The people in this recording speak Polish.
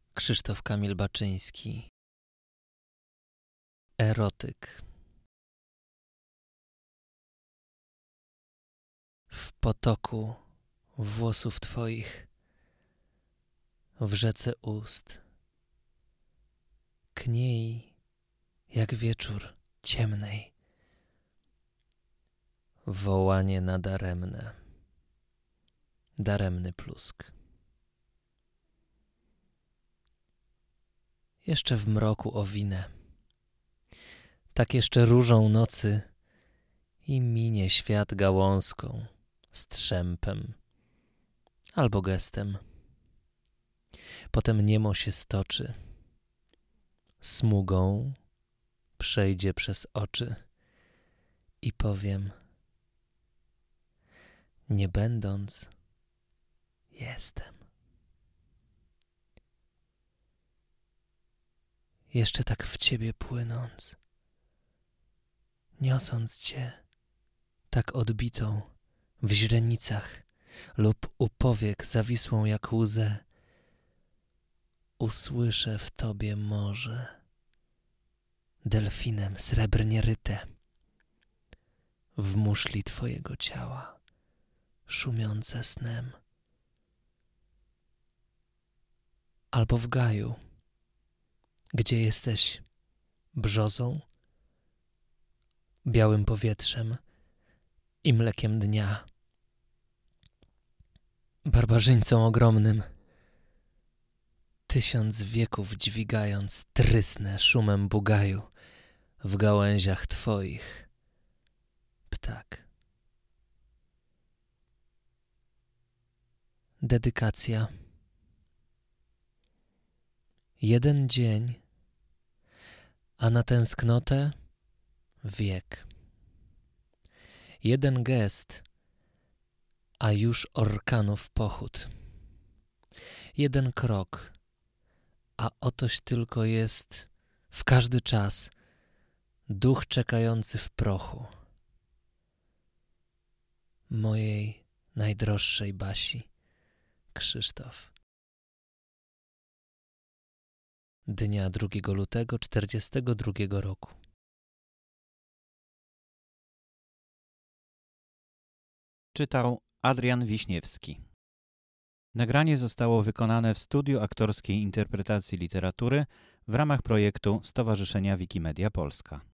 Krzysztof Kamil Baczyński. Erotyk. W potoku włosów twoich, w rzece ust, kniej jak wieczór ciemnej, wołanie nadaremne, daremny plusk. Jeszcze w mroku owinę, tak jeszcze różą nocy i minie świat gałązką, strzępem albo gestem. Potem niemo się stoczy, smugą przejdzie przez oczy i powiem, nie będąc, jestem. Jeszcze tak w ciebie płynąc, niosąc cię tak odbitą w źrenicach lub u powiek zawisłą jak łzę, usłyszę w tobie morze, delfinem srebrnie ryte, w muszli twojego ciała, szumiące snem. Albo w gaju, gdzie jesteś brzozą, białym powietrzem i mlekiem dnia, barbarzyńcą ogromnym, 1000 wieków dźwigając trysnę szumem bugaju w gałęziach twoich, ptak. Dedykacja. Jeden dzień, a na tęsknotę wiek. Jeden gest, a już orkanów pochód. Jeden krok, a otoś tylko jest w każdy czas duch czekający w prochu mojej najdroższej Basi. Krzysztof. Dnia 2 lutego 1942 roku. Czytał Adrian Wiśniewski. Nagranie zostało wykonane w studiu aktorskiej interpretacji literatury w ramach projektu Stowarzyszenia Wikimedia Polska.